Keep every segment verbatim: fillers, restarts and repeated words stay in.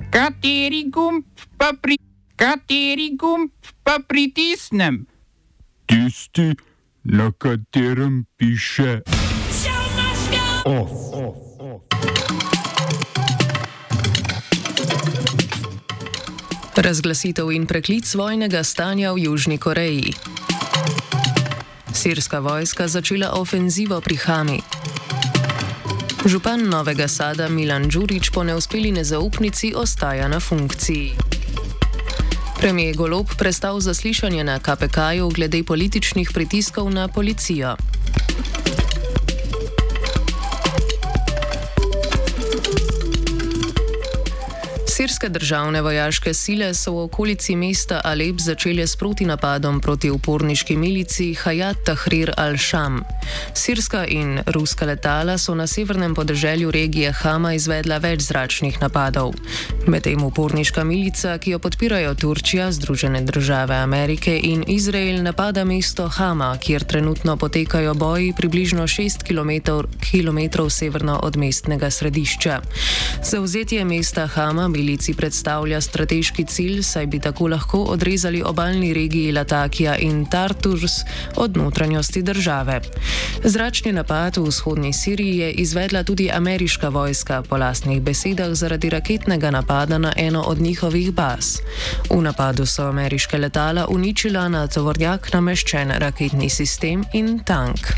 Kateri gumb pa, pri... Kateri gumb pa pritisnem? Tisti, na katerem piše OF. Razglasitev in preklic vojnega stanja v Južni Koreji. Sirska vojska začela ofenzivo pri Hami. Župan Novega Sada Milan Đurić po neuspeli nezaupnici ostaja na funkciji. Premijer Golob prestal zaslišanje na K P K-ju glede političnih pritiskov na policijo. Sirske državne vojaške sile so v okolici mesta Alep začele s protinapadom proti uporniški milici Hayat Tahrir al-Sham. Sirska in ruska letala so na severnem podeželju regije Hama izvedla več zračnih napadov. Medtem uporniška milica, ki jo podpirajo Turčija, Združene države Amerike in Izrael, napada mesto Hama, kjer trenutno potekajo boji približno šest kilometrov severno od mestnega središča. Zavzetje mesta Hama milici predstavlja strateški cilj, saj bi tako lahko odrezali obalni regiji Latakija in Tartus od notranjosti države. Zračni napad v vzhodni Siriji je izvedla tudi ameriška vojska, po lastnih besedah zaradi raketnega napada na eno od njihovih baz. V napadu so ameriške letala uničila na tovornjak nameščen raketni sistem in tank.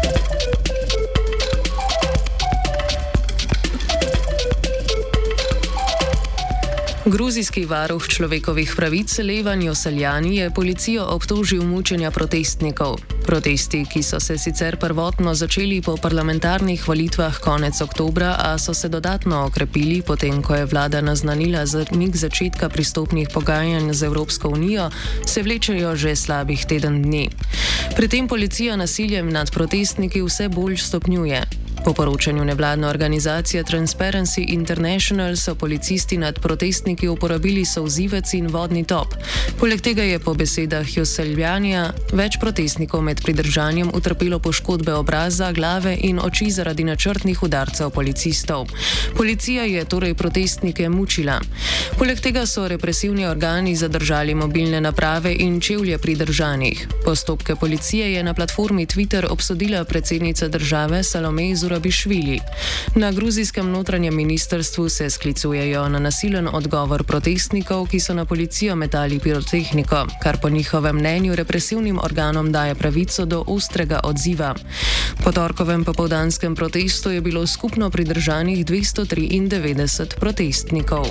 Gruzijski varuh človekovih pravic Levan Joseljani je policijo obtožil mučenja protestnikov. Protesti, ki so se sicer prvotno začeli po parlamentarnih volitvah konec oktobra, a so se dodatno okrepili, potem ko je vlada naznanila zamik začetka pristopnih pogajanj z Evropsko unijo, se vlečejo že slabih teden dni. Pri tem policija nasiljem nad protestniki vse bolj stopnjuje. Po poročanju nevladne organizacije Transparency International so policisti nad protestniki uporabili solzivec in vodni top. Poleg tega je po besedah Joseljanija več protestnikov med pridržanjem utrpelo poškodbe obraza, glave in oči zaradi načrtnih udarcev policistov. Policija je torej protestnike mučila. Poleg tega so represivni organi zadržali mobilne naprave in čevlje pridržanih. Postopke policije je na platformi Twitter obsodila predsednica države Salome Zurabišvili. Na gruzijskem notranjem ministrstvu se sklicujejo na nasilen odgovor protestnikov, ki so na policijo metali pirotehniko, kar po njihovem mnenju represivnim organom daje pravico do ostrega odziva. Po torkovem popoldanskem protestu je bilo skupno pridržanih dvesto triindevetdeset protestnikov.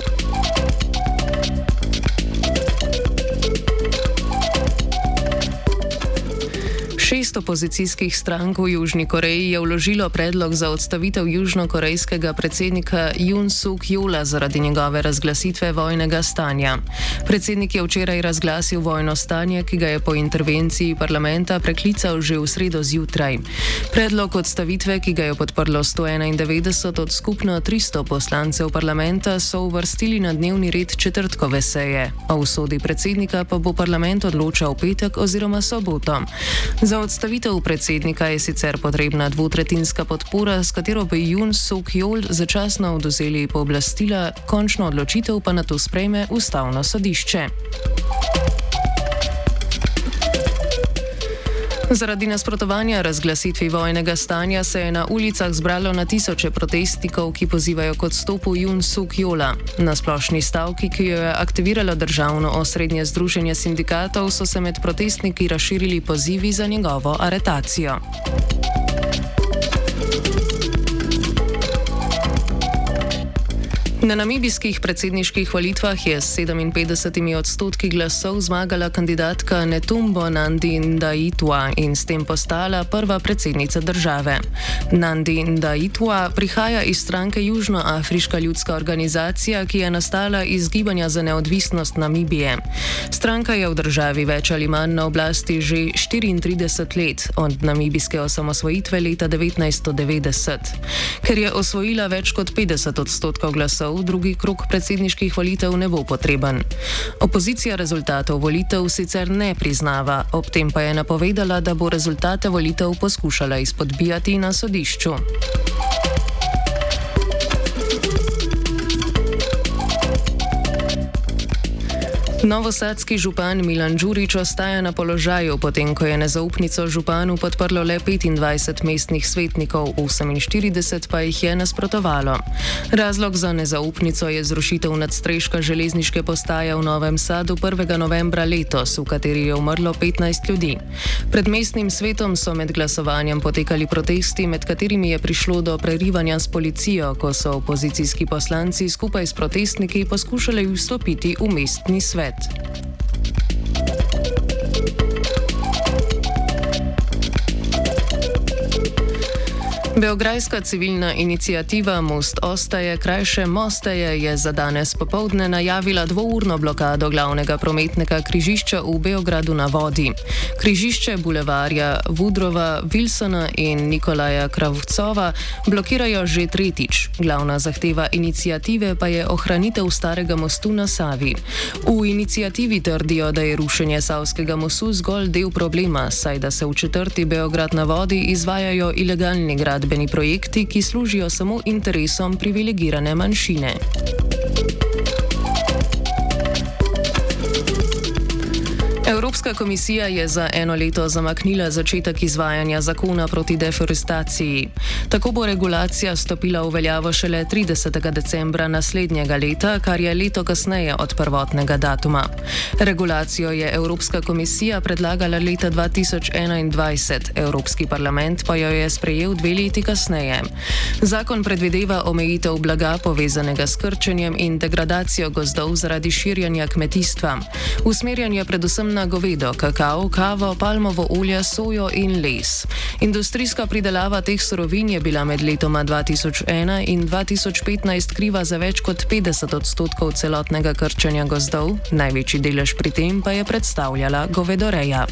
Šest opozicijskih strank v Južni Koreji je vložilo predlog za odstavitev južnokorejskega predsednika Yoon Suk Yeola zaradi njegove razglasitve vojnega stanja. Predsednik je včeraj razglasil vojno stanje, ki ga je po intervenciji parlamenta preklical že v sredo zjutraj. Predlog odstavitve, ki ga je podprlo sto enaindevetdeset od skupno tristo poslancev parlamenta, so uvrstili na dnevni red četrtkove seje. O usodi predsednika pa bo parlament odločal v petek oziroma soboto. Za odstavitev predsednika je sicer potrebna dvotretjinska podpora, s katero bi Yoon Suk Yeol začasno odvzeli pooblastila, končno odločitev pa nato sprejme ustavno sodišče. Zaradi nasprotovanja razglasitvi vojnega stanja se je na ulicah zbralo na tisoče protestnikov, ki pozivajo k odstopu Yoon Suk Yeola. Na splošni stavki, ki jo je aktiviralo državno osrednje združenje sindikatov, so se med protestniki razširili pozivi za njegovo aretacijo. Na namibijskih predsedniških volitvah je s sedeminpetdesetimi odstotki glasov zmagala kandidatka Netumbo Nandi-Ndaitwah in s tem postala prva predsednica države. Nandi-Ndaitwah prihaja iz stranke Južnoafriška ljudska organizacija, ki je nastala iz gibanja za neodvisnost Namibije. Stranka je v državi več ali manj na oblasti že štiriintrideset let, od namibijske osamosvojitve leta devetnajststo devetdeset. Ker je osvojila več kot petdeset odstotkov glasov, drugi krog predsedniških volitev ne bo potreben. Opozicija rezultatov volitev sicer ne priznava, ob tem pa je napovedala, da bo rezultate volitev poskušala izpodbijati na sodišču. Novosadski župan Milan Đurić ostaja na položaju, potem ko je nezaupnico županu podprlo le petindvajset mestnih svetnikov, oseminštirideset pa jih je nasprotovalo. Razlog za nezaupnico je zrušitev nadstreška železniške postaje v Novem Sadu prvega novembra letos, v kateri je umrlo petnajst ljudi. Pred mestnim svetom so med glasovanjem potekali protesti, med katerimi je prišlo do prerivanja s policijo, ko so opozicijski poslanci skupaj s protestniki poskušali vstopiti v mestni svet. Beograjska civilna iniciativa Most ostaje, krajše Mosteje, je za danes popoldne najavila dvourno blokado glavnega prometnega križišča v Beogradu na vodi. Križišče bulevarja Vudrova, Wilsona in Nikolaja Kravcova blokirajo že tretjič. Glavna zahteva iniciative pa je ohranitev starega mostu na Savi. V iniciativi trdijo, da je rušenje Savskega mostu zgolj del problema, saj da se v četrti Beograd na vodi izvajajo ilegalni gradbeni projekti, ki služijo samo interesom privilegirane manjšine. Evropska komisija je za eno leto zamaknila začetek izvajanja zakona proti deforestaciji. Tako bo regulacija stopila v veljavo šele tridesetega decembra naslednjega leta, kar je leto kasneje od prvotnega datuma. Regulacijo je Evropska komisija predlagala leta dva tisoč enaindvajset, Evropski parlament pa jo je sprejel dve leti kasneje. Zakon predvideva omejitev blaga povezanega s krčenjem in degradacijo gozdov zaradi širjanja kmetijstva. Usmerjanje predvsem na govedo, kakao, kavo, palmovo olje, sojo in les. Industrijska pridelava teh surovin je bila med letoma dva tisoč ena in dva tisoč petnajst kriva za več kot petdeset odstotkov celotnega krčenja gozdov, največji delež pri tem pa je predstavljala govedoreja.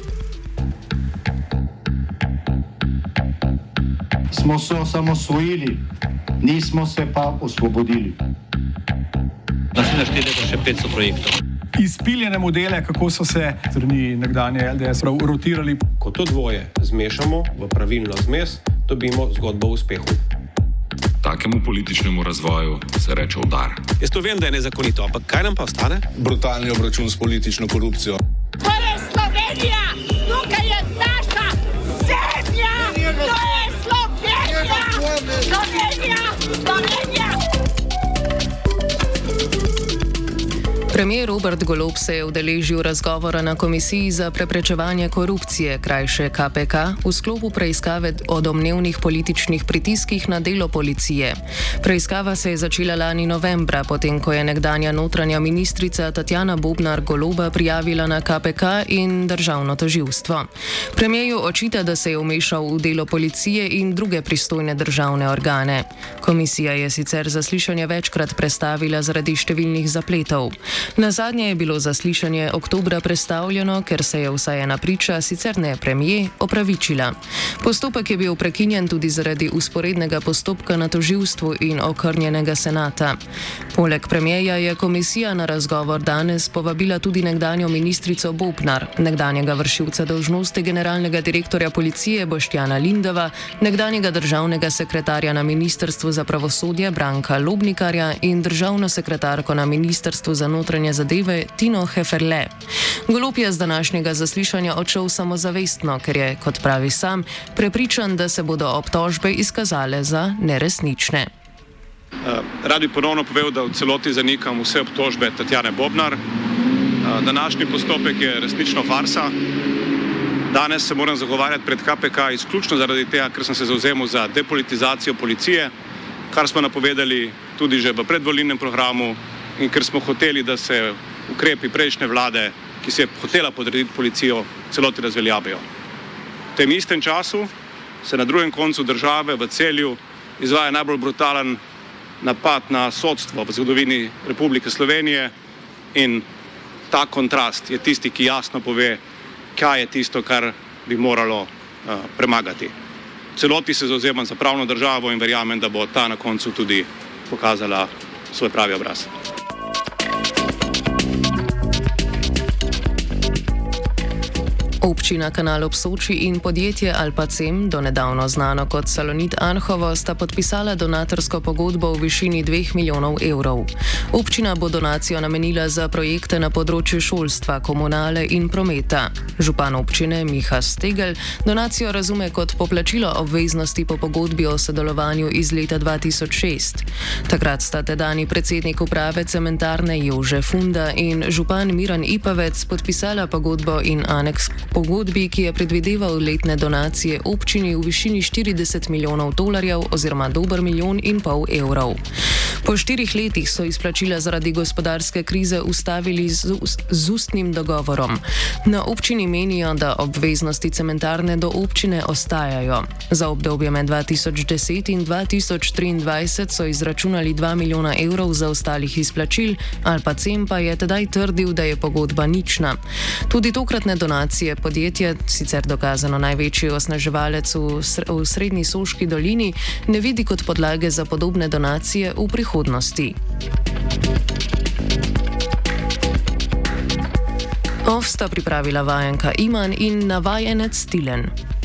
Smo se osamosvojili, nismo se pa osvobodili. Da si našteli še petsto projektov. Izpiljene modele, kako so se strani nekdanje L D S rotirali. Ko to dvoje zmešamo v pravilno zmes, dobimo zgodbo o uspehu. Takemu političnemu razvoju se reče udar. Jaz to vem, da je nezakonito, ampak kaj nam pa ostane? Brutalni obračun s politično korupcijo. To je Slovenija! Tukaj je naša zemlja! To je Slovenija! Slovenija! Slovenija! Premijer Robert Golob se je udeležil razgovora na Komisiji za preprečevanje korupcije, krajše K P K, v sklopu preiskave o domnevnih političnih pritiskih na delo policije. Preiskava se je začela lani novembra, potem ko je nekdanja notranja ministrica Tatjana Bobnar Goloba prijavila na K P K in državno tožilstvo. Premierju očita, da se je vmešal v delo policije in druge pristojne državne organe. Komisija je sicer zaslišanje večkrat prestavila zaradi številnih zapletov. Nazadnje je bilo zaslišanje oktobra prestavljeno, ker se je vsaj ena priča, sicer ne premijer, opravičila. Postopek je bil prekinjen tudi zaradi usporednega postopka na tožilstvu in okrnjenega senata. Poleg premijerja je komisija na razgovor danes povabila tudi nekdanjo ministrico Bobnar, nekdanjega vršilca dolžnosti generalnega direktorja policije Boštjana Lindava, nekdanjega državnega sekretarja na Ministrstvu za pravosodje Branka Lobnikarja in državno sekretarko na Ministrstvu za notranje zadeve Tino Heferle. Golob je z današnjega zaslišanja odšel samozavestno, ker je, kot pravi sam, prepričan, da se bodo obtožbe izkazale za neresnične. Rad bi ponovno povedal, da v celoti zanikam vse obtožbe Tatjane Bobnar. Današnji postopek je resnično farsa. Danes se moram zagovarjati pred K P K izključno zaradi tega, ker sem se zavzemal za depolitizacijo policije, kar smo napovedali tudi že v predvolilnem programu, in ker smo hoteli, da se ukrepi prejšnje vlade, ki se je hotela podrediti policijo, celoti razveljavijo. V tem istem času se na drugem koncu države v Celju izvaja najbolj brutalen napad na sodstvo v zgodovini Republike Slovenije in ta kontrast je tisti, ki jasno pove, kaj je tisto, kar bi moralo uh, premagati. V celoti se zavzemam za pravno državo in verjamem, da bo ta na koncu tudi pokazala svoj pravi obraz. V Občina Kanal ob Soči in podjetje Alpacem, donedavno znano kot Salonit Anhovo, sta podpisala donatorsko pogodbo v višini dveh milijonov evrov. Občina bo donacijo namenila za projekte na področju šolstva, komunale in prometa. Župan občine Miha Stegel donacijo razume kot poplačilo obveznosti po pogodbi o sodelovanju iz leta dva tisoč šest. Takrat sta tedajni predsednik uprave cementarne Jože Funda in župan Miran Ipavec podpisala pogodbo in aneks k pogodbi, ki je predvideval letne donacije občini v višini štirideset milijonov dolarjev oziroma dober milijon in pol evrov. Po štirih letih so izplačila zaradi gospodarske krize ustavili z, z ustnim dogovorom. Na občini menijo, da obveznosti cementarne do občine ostajajo. Za obdobje med dva tisoč deset in dva tisoč triindvajset so izračunali dva milijona evrov za ostalih izplačil, Alpacem pa je tedaj trdil, da je pogodba nična. Tudi tokratne donacije podjetja, sicer dokazano največji osnaževalec v, sr v srednji Soški dolini, ne vidi kot podlage za podobne donacije v prihodnosti. Ovsta pripravila vajenka Iman in navajenec Tilen.